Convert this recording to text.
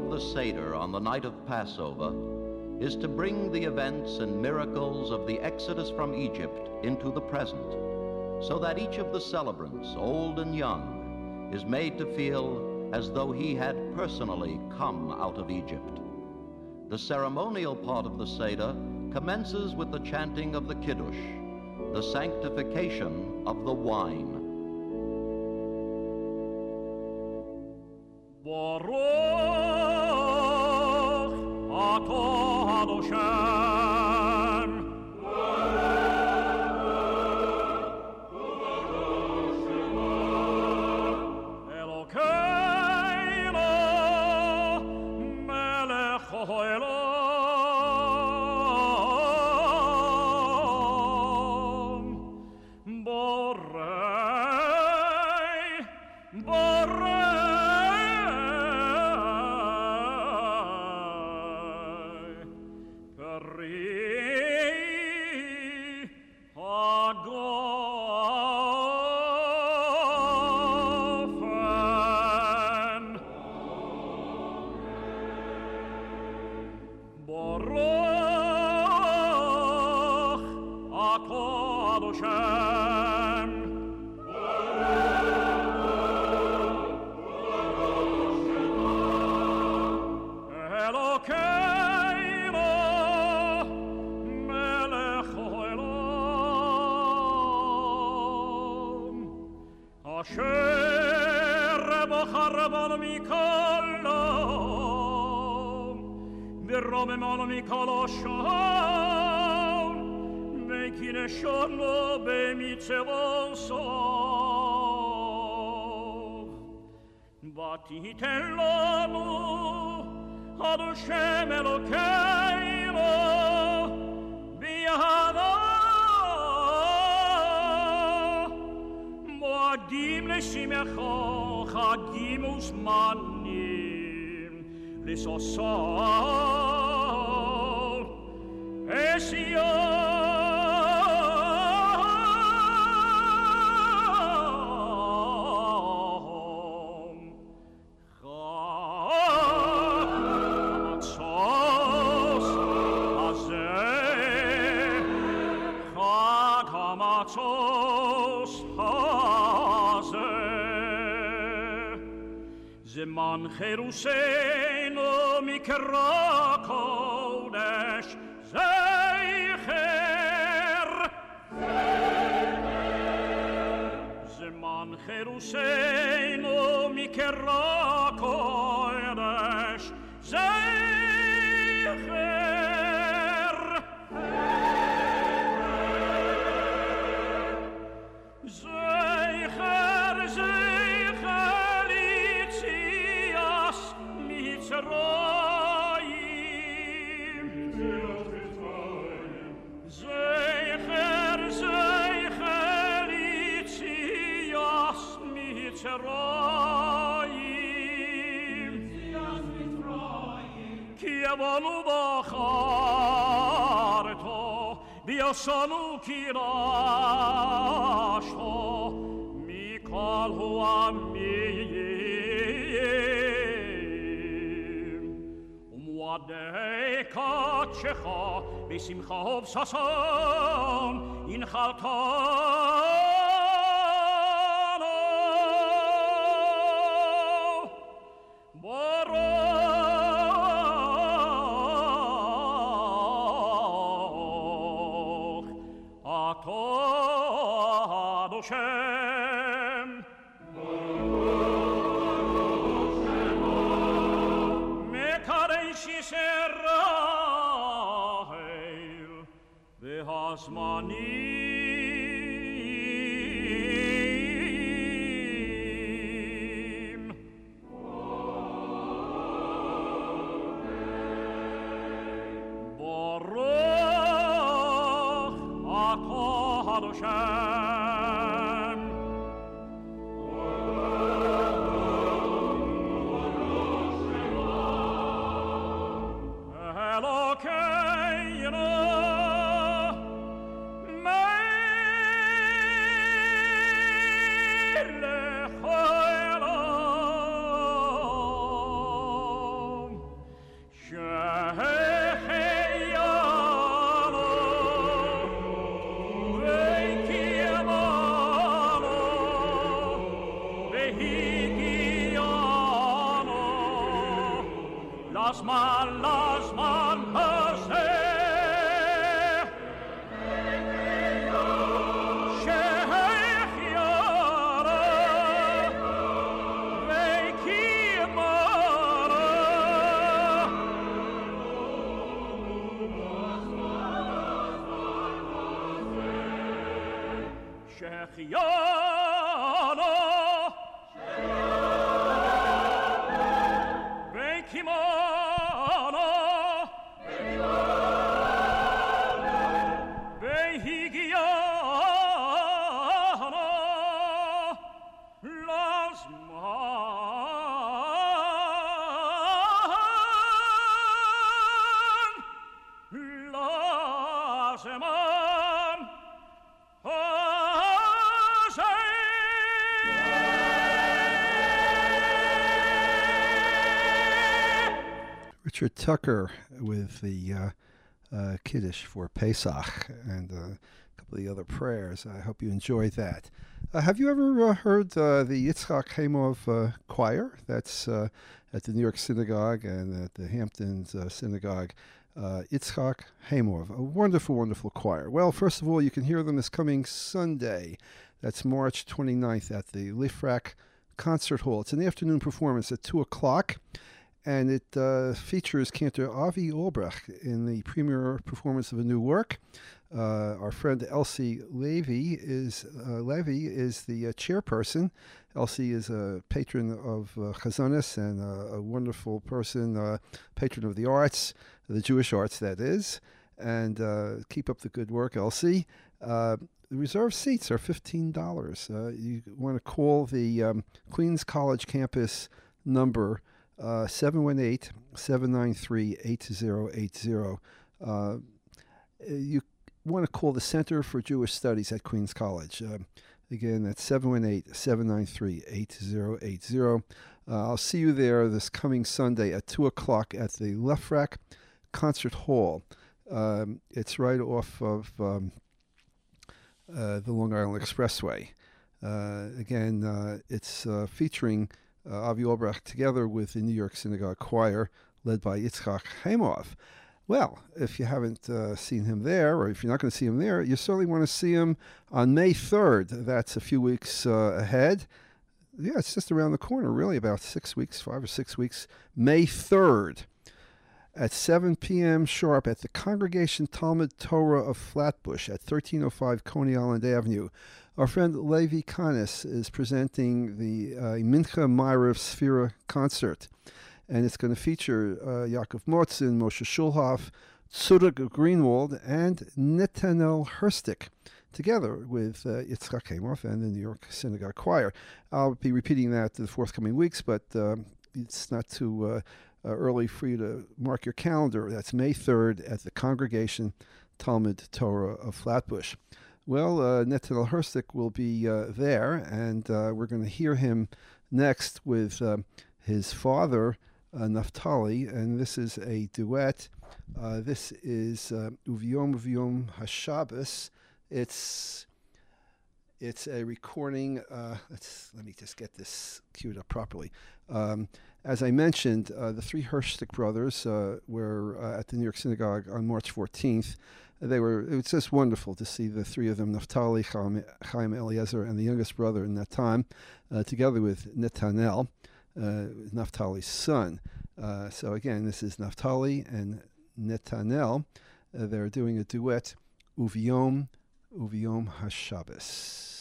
of the Seder on the night of Passover is to bring the events and miracles of the Exodus from Egypt into the present, so that each of the celebrants, old and young, is made to feel as though he had personally come out of Egypt. The ceremonial part of the Seder commences with the chanting of the Kiddush, the sanctification of the wine. Baruch atah Hashem. Romemano mi kalashon, mekine shono be mi tsevonsov. Vatiten lanu, Hashem Elokeinu, biyahada, moadim leshimecha, chagim uzmanim, lisosol, Esiom, Chag Hamatzos Hazeh, Zeman Cheruseinu mikra kodesh, Zeicher, Zeman Cheruseinu mikra kodesh, Zeicher, Zeicher, Zeicher, Itzias Mitzrayim, Zeicher, Zeicher, Itzias Mitzrayim, Ki avonu bacharto, Biasanu kirashto, Mikal hu amiyim, Umuadei kachecha, Besimcha v'sason, Inchaltano, Baruch atah Hashem. Mekadesh Yisrael v'hazmanim. Baruch atah Hashem. Elokeinu melech haolam, Las man, Richard Tucker with the Kiddush for Pesach and a couple of the other prayers. I hope you enjoyed that. Have you ever heard the Yitzchak Heimov choir? That's at the New York Synagogue and at the Hamptons Synagogue. Yitzchak Heimov, a wonderful, wonderful choir. Well, first of all, you can hear them this coming Sunday. That's March 29th at the Lifrak Concert Hall. It's an afternoon performance at 2 o'clock. And it features Cantor Avi Albrecht in the premiere performance of a new work. Our friend Elsie Levy is the chairperson. Elsie is a patron of Chazonis and a wonderful person, patron of the arts, the Jewish arts, that is. And keep up the good work, Elsie. The reserved seats are $15. You want to call the Queens College campus number 718-793-8080. You want to call the Center for Jewish Studies at Queens College. Again, that's 718-793-8080. I'll see you there this coming Sunday at 2 o'clock at the Lefrak Concert Hall. It's right off of the Long Island Expressway. Again, it's featuring Avi Albrecht together with the New York Synagogue Choir led by Yitzchak Heimov. Well, if you haven't seen him there, or if you're not going to see him there, you certainly want to see him on May 3rd. That's a few weeks ahead. Yeah, it's just around the corner, really, about 5 or 6 weeks. May 3rd at 7 p.m. sharp at the Congregation Talmud Torah of Flatbush at 1305 Coney Island Avenue. Our friend Levi Kanis is presenting the Mincha Ma'ariv Sphira concert, and it's going to feature Yaakov Motzin, Moshe Shulhoff, Tzurek Greenwald, and Netanel Herstick, together with Yitzchak Heimov and the New York Synagogue Choir. I'll be repeating that the forthcoming weeks, but it's not too early for you to mark your calendar. That's May 3rd at the Congregation Talmud Torah of Flatbush. Well, Netanel Herstick will be there, and we're going to hear him next with his father, Naftali, and this is a duet. This is Uviom Uviom HaShabbos. It's a recording. Let me just get this queued up properly. As I mentioned, the three Herstick brothers were at the New York Synagogue on March 14th. It was just wonderful to see the three of them, Naftali, Chaim Eliezer, and the youngest brother in that time, together with Netanel, Naftali's son. So again, this is Naftali and Netanel. They're doing a duet, Uviom HaShabbos.